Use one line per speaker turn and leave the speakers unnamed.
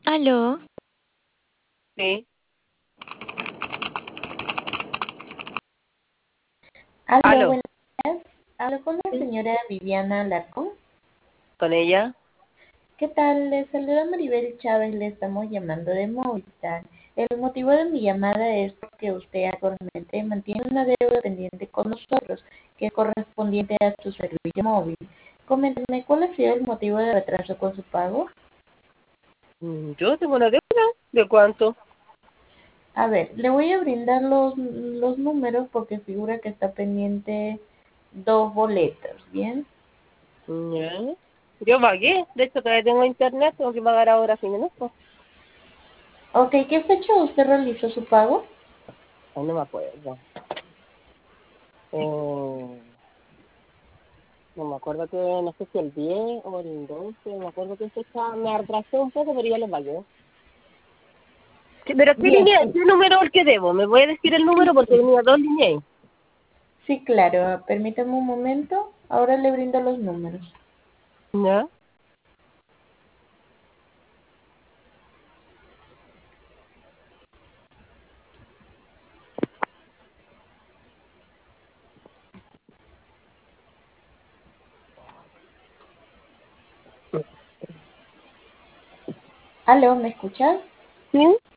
Aló,
Sí.
Aló,
Aló,
buenos días. Hablo con la
sí,
señora Viviana Alarcón.
con ella.
¿Qué tal? Le saluda Maribel Chávez, le estamos llamando de Movistar. El motivo de mi llamada es porque usted actualmente mantiene una deuda pendiente con nosotros, que es correspondiente a su servicio móvil. Coménteme, ¿cuál ha sido el motivo de retraso con su pago?
Yo tengo una deuda. ¿De cuánto?
A ver, le voy a brindar los números porque figura que está pendiente dos boletos, ¿bien?
Ya. Yo pagué. De hecho, todavía tengo internet. Tengo que pagar ahora sin enojo.
Ok, ¿qué fecha usted realizó su pago?
Ay, no me acuerdo. No me acuerdo que, no sé si el 10 o el 12. No me acuerdo qué fecha. Me atrasé un poco, pero ya lo pagué. Pero ¿qué
Bien,
línea, qué número es el que debo? ¿Me voy a decir el número? Porque tenía dos líneas ahí.
sí, claro. Permítame un momento. Ahora le brindo los números.
¿Ya?
Aló, ¿me escuchas?
¿Sí?